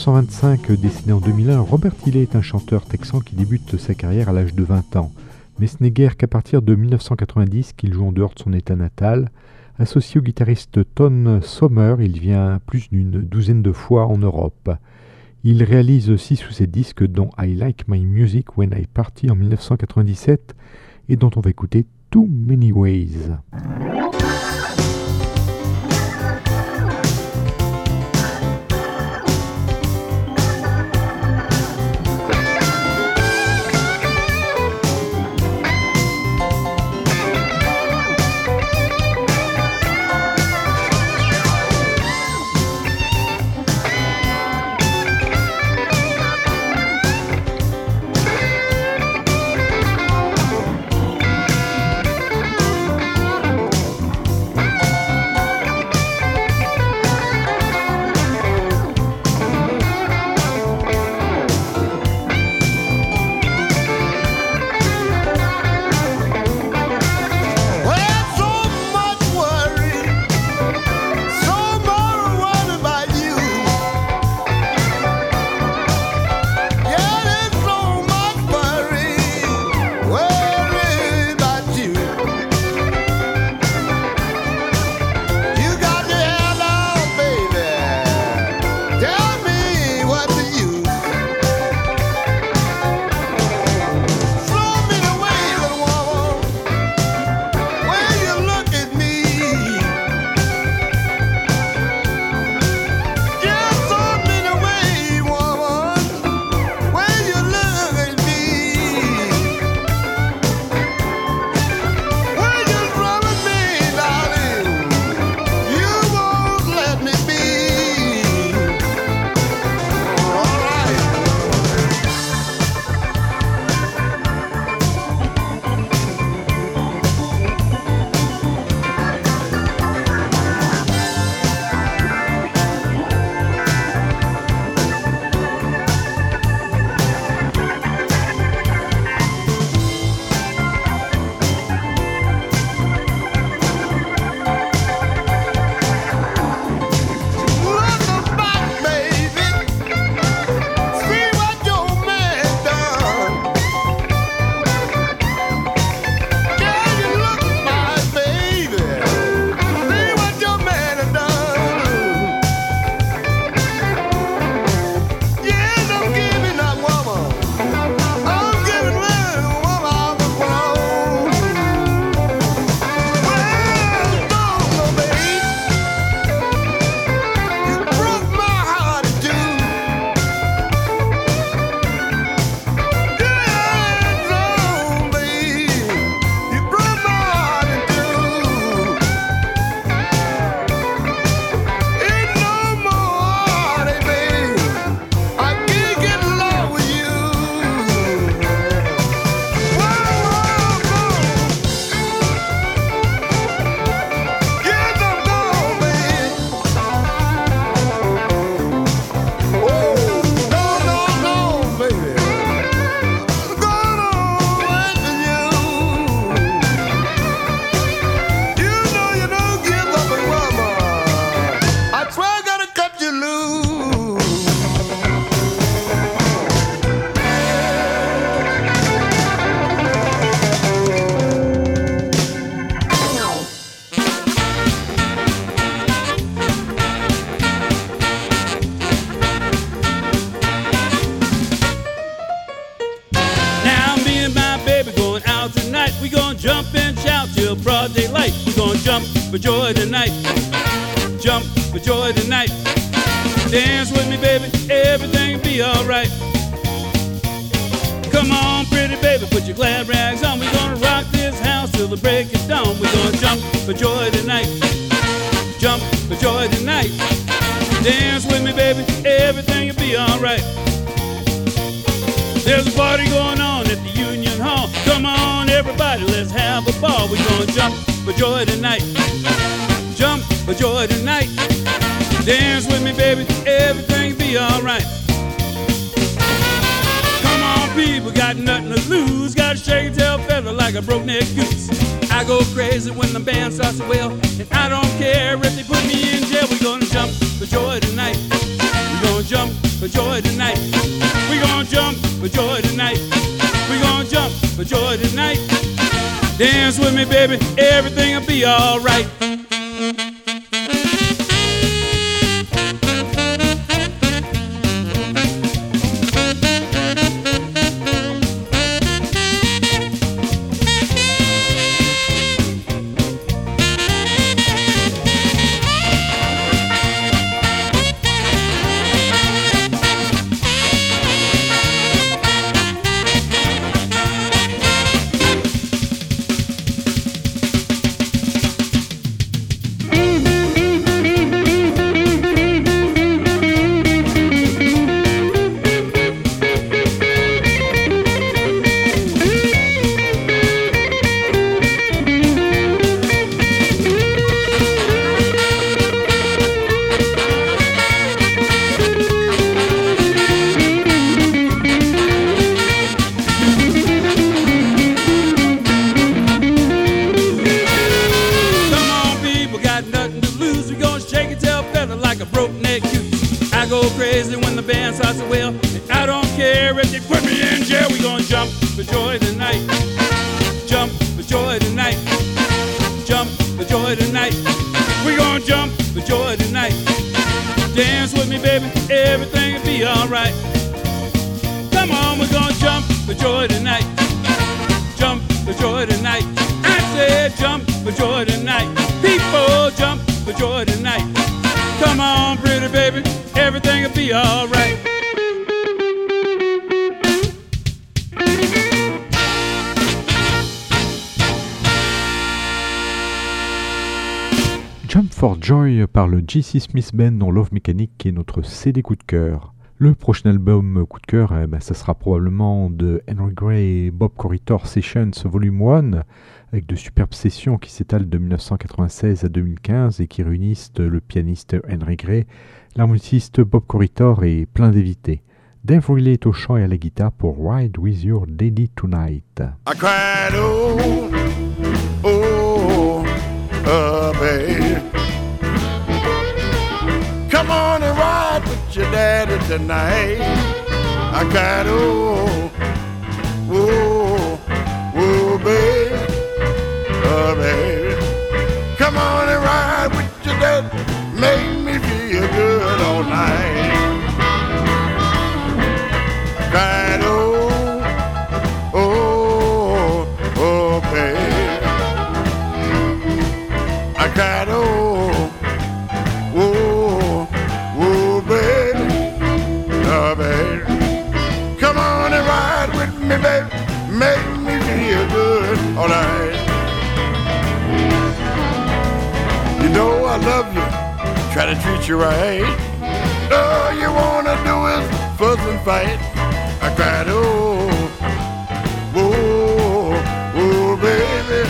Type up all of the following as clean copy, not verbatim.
1925, décédé en 2001, Robert Tilley est un chanteur texan qui débute sa carrière à l'âge de 20 ans. Mais ce n'est guère qu'à partir de 1990 qu'il joue en dehors de son état natal. Associé au guitariste Ton Sommer, il vient plus d'une douzaine de fois en Europe. Il réalise 6 ou 7 disques dont I Like My Music When I Party en 1997 et dont on va écouter Too Many Ways. For joy tonight, jump for joy tonight. Dance with me, baby, everything will be alright. Come on, pretty baby, put your glad rags on. We're gonna rock this house till the break of dawn. We're gonna jump for joy tonight, jump for joy tonight. Dance with me, baby, everything will be alright. There's a party going on at the Union Hall. Come on, everybody, let's have a ball. We're gonna jump for joy tonight, jump for joy tonight. Dance with me, baby, everything be alright. Come on, people, got nothing to lose. Gotta shake your tail feather like a broke-neck goose. I go crazy when the band starts to wail, and I don't care if they put me in jail. We're gonna jump for joy tonight. We're gonna jump for joy tonight. We gonna jump for joy tonight. We gonna jump for joy tonight. Dance with me, baby, everything'll be alright. Jump for Joy par le J.C. Smith Band dans Love Mechanic qui est notre CD coup de cœur. Le prochain album coup de cœur, ça sera probablement de Henry Gray et Bob Corritore Sessions Volume 1 avec de superbes sessions qui s'étalent de 1996 à 2015 et qui réunissent le pianiste Henry Gray, l'harmoniciste Bob Corritore et plein d'invités. Dave Riley est au chant et à la guitare pour Ride With Your Daddy Tonight. I cried, baby, come on and ride with your daddy tonight. I cried, baby, baby, come on and ride with your daddy, make me feel good all night. I cried, baby, I cried, baby, come on and ride with me, baby, make me feel good all night. You know I love you, try to treat you right. All you wanna do is fuss and fight. I cried, baby,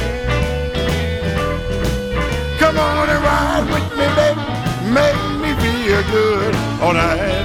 come on and ride with me, baby, make me feel good all night.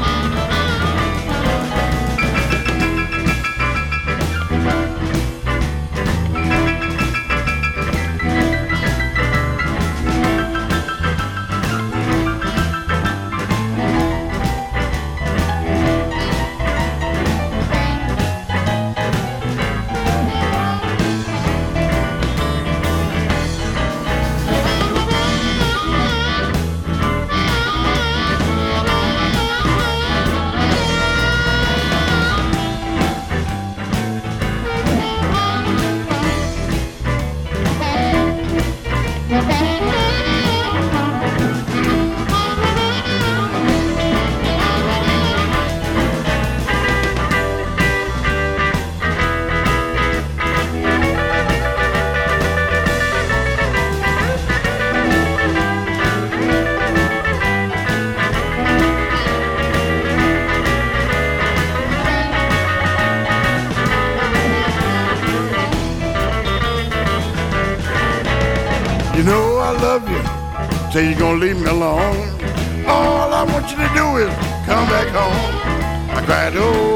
Say you're gonna leave me alone. All I want you to do is come back home. I cried,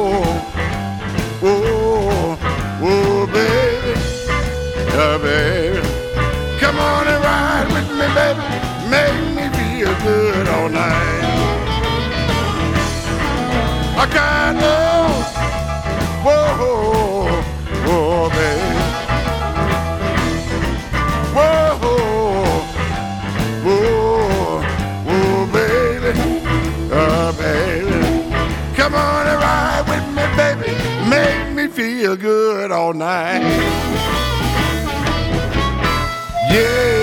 baby, baby, come on and ride with me, baby, make me feel good all night. good all night. Yeah.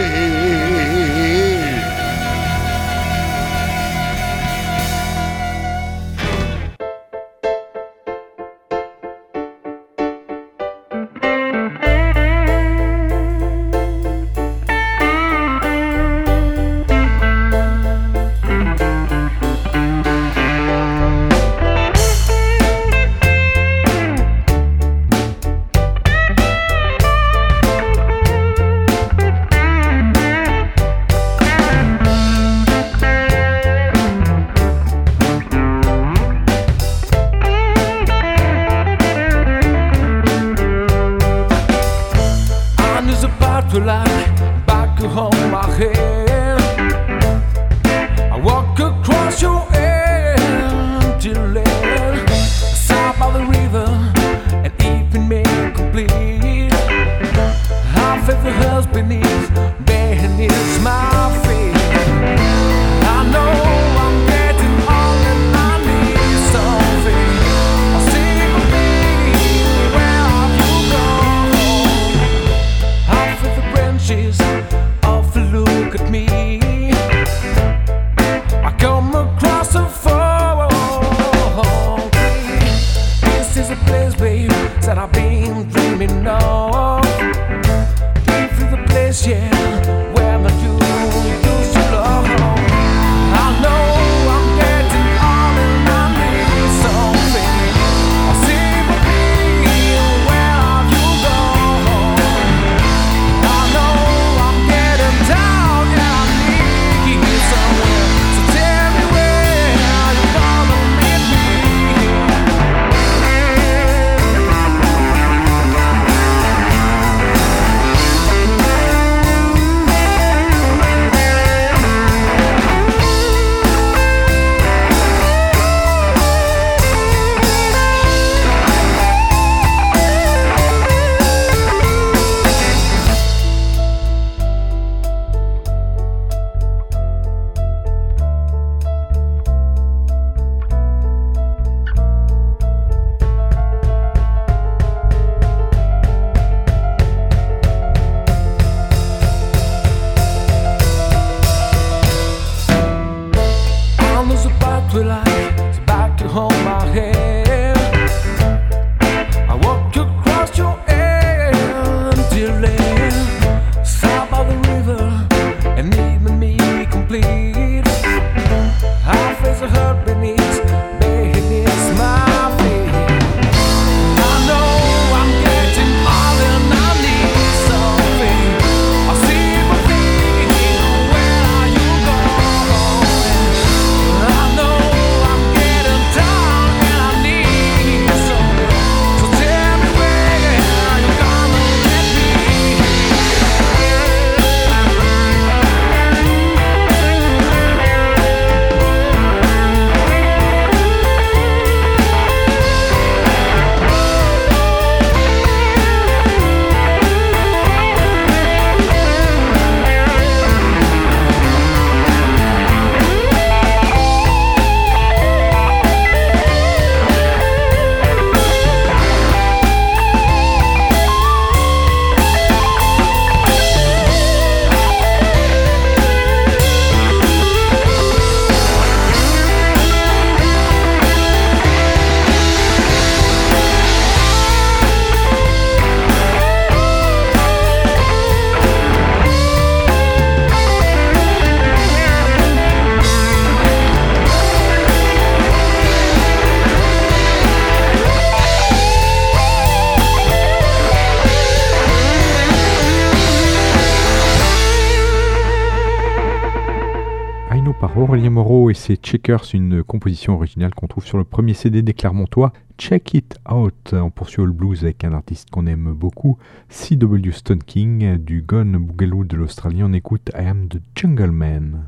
Aurélien Moreau et ses Checkers, une composition originale qu'on trouve sur le premier CD des Clermontois, Check It Out. On poursuit le blues avec un artiste qu'on aime beaucoup, C.W. Stone King, du Gone Boogaloo de l'Australie. On écoute I Am the Jungle Man.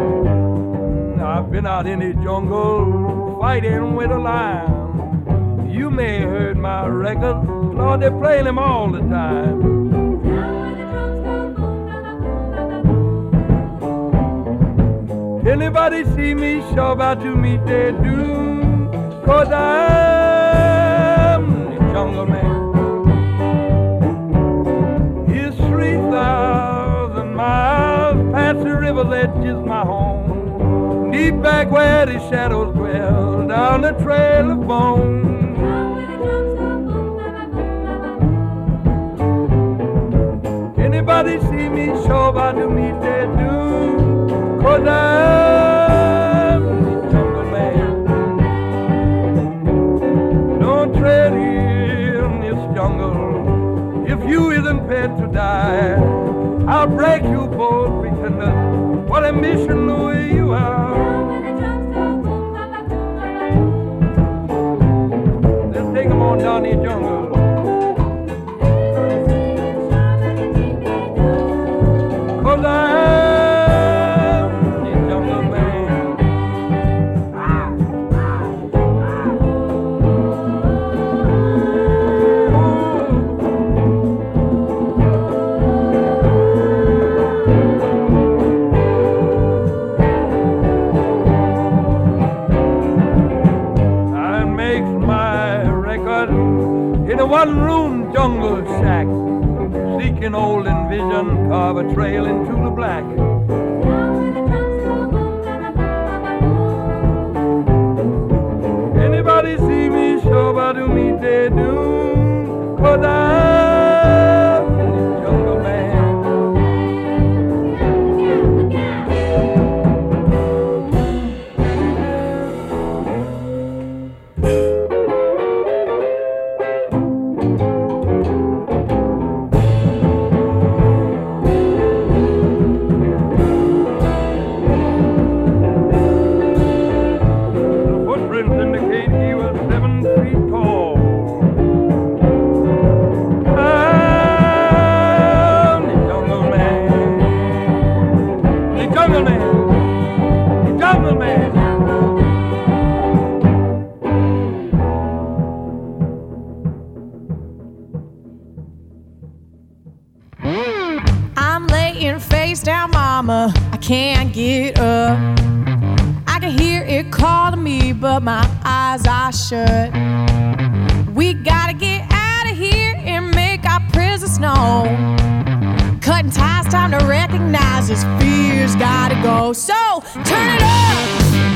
I've been out in the jungle fighting with a lion. You may have heard my records, Lord, they're playing them all the time. Anybody see me, sure about to meet their doom, 'cause I'm the jungle man. It's 3,000 miles past the river's edge is my home, deep back where the shadows dwell, down the trail of bone. Anybody see me, sure about to meet their doom, 'cause I'm the jungle man. Don't tread in this jungle if you isn't prepared to die. I'll break you both, pretenders. What a mission, Louis, you are. Let's take them on down the jungle. Cause I'm the jungle man. I make my record in a one-room jungle shack, seeking olden vision, carve a trail into the black. Anybody see me, sure about to meet their doom, 'cause I'm the jungle man. I'm laying face down, mama, I can't get up. I can hear it calling me, but my eyes are shut. We gotta get out of here and make our presence known. Cutting ties, time to recognize this fear's gotta go. So turn it up.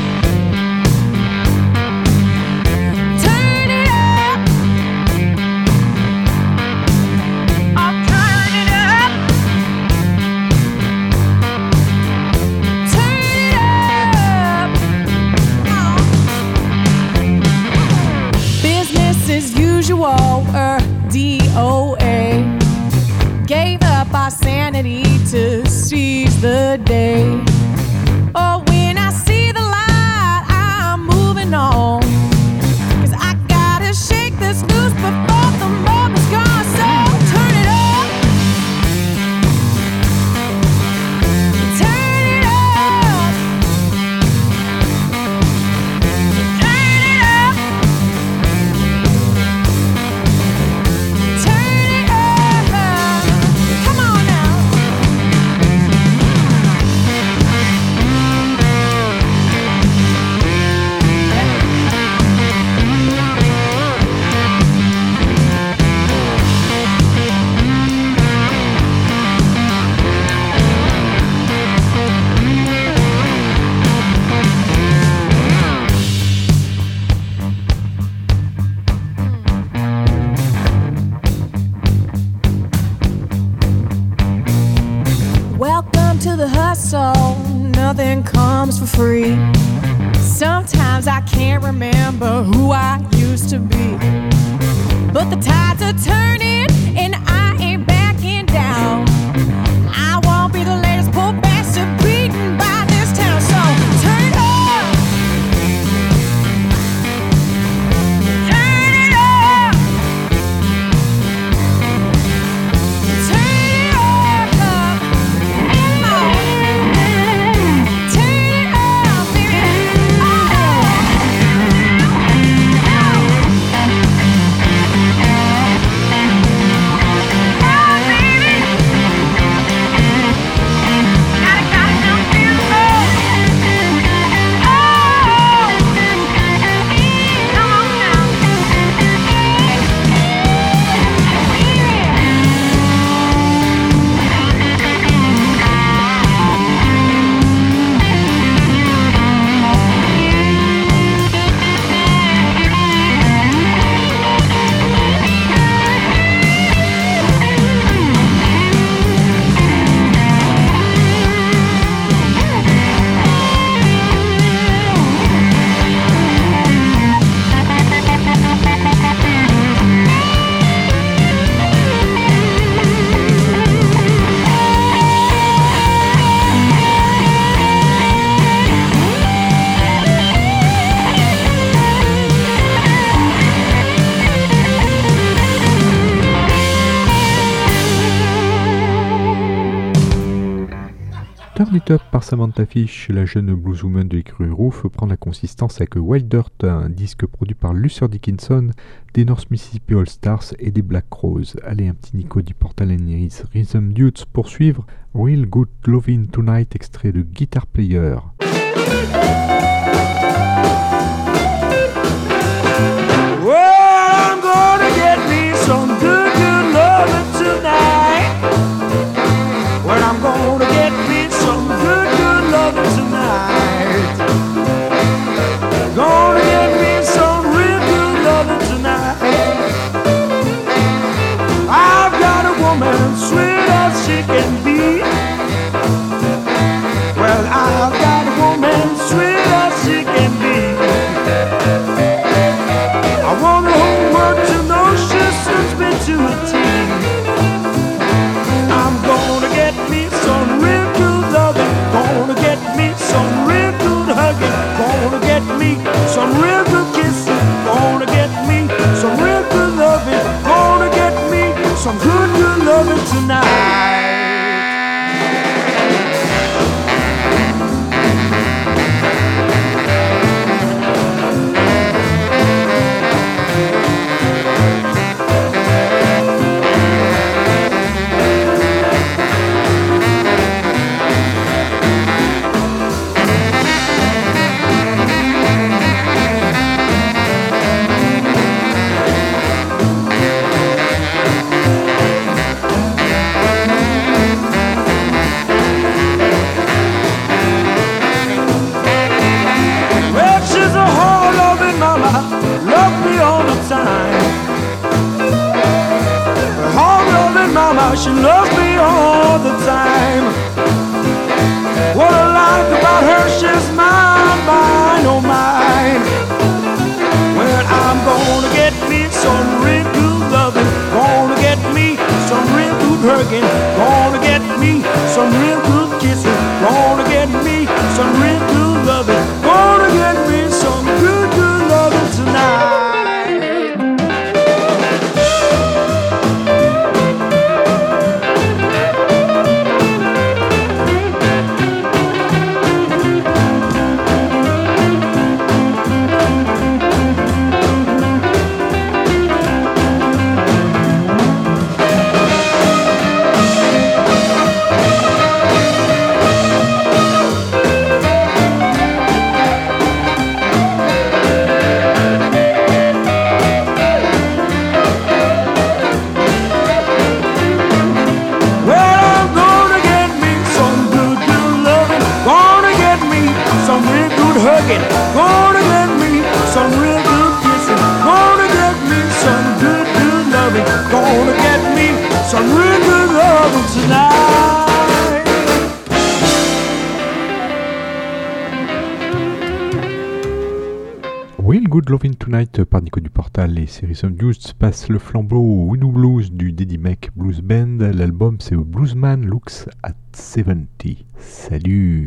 DOA gave up our sanity to seize the day. Oh, when I see the light, I'm moving on, 'cause I gotta shake this loose before the moment's gone. So turn it up. Turn it up. Turn it up. Turn it up. Come on now. Welcome to the hustle, nothing comes for free. Sometimes I can't remember who I used to be, but the tides are turning and I ain't backing down. I won't be the latest poor bastard beaten by this town. So turn it up. Turn it up. Turn it up. Come on. Turn it up, baby. Oh. Put Up par Samantha Fish, la jeune blueswoman de l'écurie Roof, prend la consistance avec Wild Dirt, un disque produit par Luther Dickinson, des North Mississippi All Stars et des Black Crowes. Allez, un petit Nico du Portal & Rhythm Dudes pour suivre. Real Good Lovin' Tonight, extrait de Guitar Player. Well, I'm gonna get me some good, good lovin' tonight. Well, I'm gonna get me some good, good lovin' tonight. Gonna get me some real good lovin' tonight. I've got a woman sweet as she can be. Well, I've got a woman sweet as she can be. I want the whole world to know she suits me to a T. I'm gonna get me some real good loving. Gonna get me some real good hugging. Gonna get me some real good kissing. Gonna get me some real good loving. Gonna get me some good, good loving tonight. She loves me all the time. What I like about her, she's mine, mine, oh mine. Well, I'm gonna get me some real good loving. Gonna get me some real good hugging. Gonna get me some real good kissing. Gonna get me some real good loving. Gonna get me some good, good loving tonight. Gonna get me some real good kissing. Gonna get me some good, good loving. Gonna get me some real good loving tonight. Real Good Lovin' Tonight par Nico du Portal et Series of News passe le flambeau au Widow Blues du Daddy Mac Blues Band. L'album c'est Bluesman Looks at 70. Salut!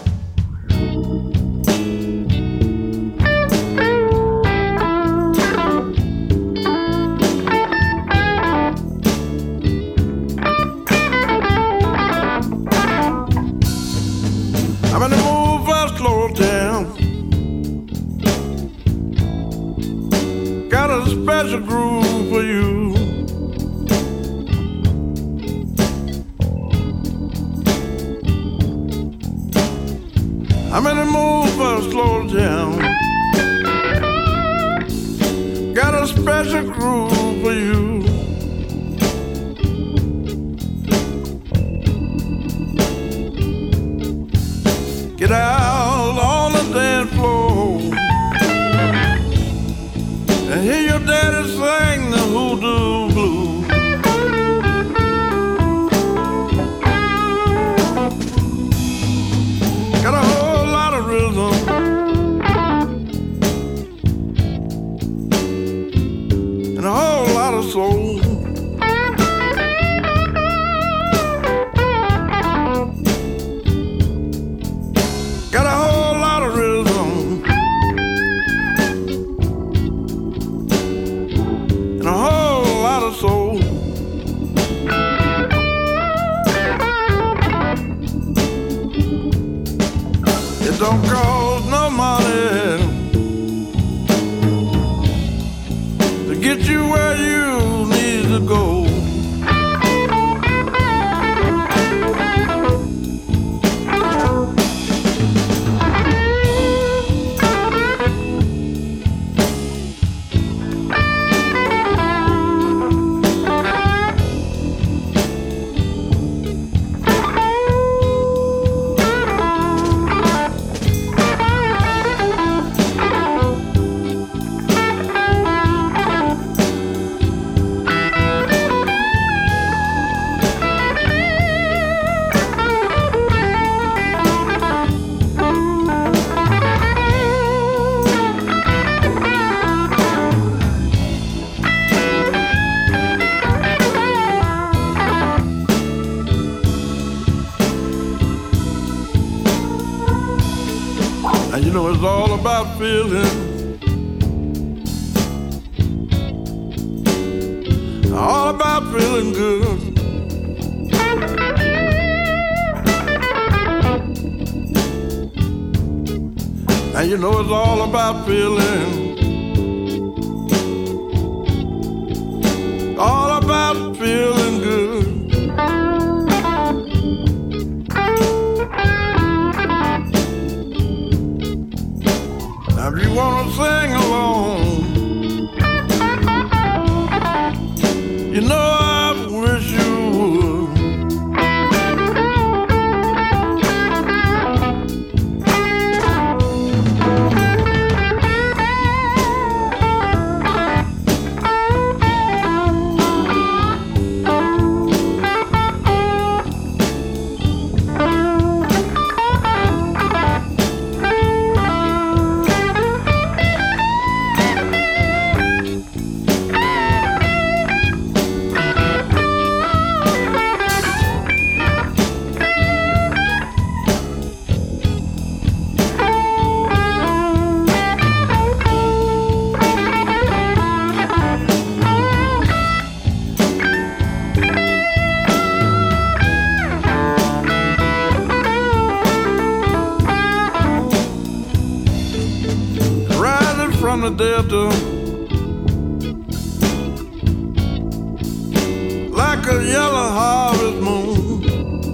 I'm in the mood for a slow down. Got a special groove for you. I'm in the mood for a slow down. Got a special groove for you. Get out on the dance floor and hear your daddy sing the hoodoo blues. Got a whole lot of rhythm don't cost no money to get you where you need to go. And you know it's all about feeling, all about feeling good. And you know it's all about feeling, all about feeling good. Now if you wanna sing along, you know I wish you would. From the delta, like a yellow harvest moon,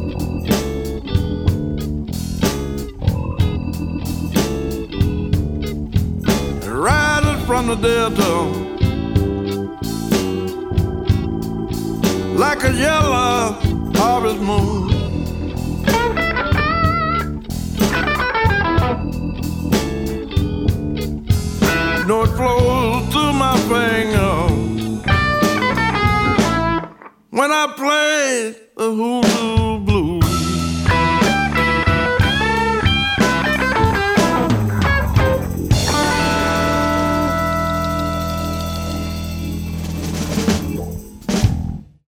riding from the delta, like a yellow harvest moon. You know it flows through my fingers when I play the hula.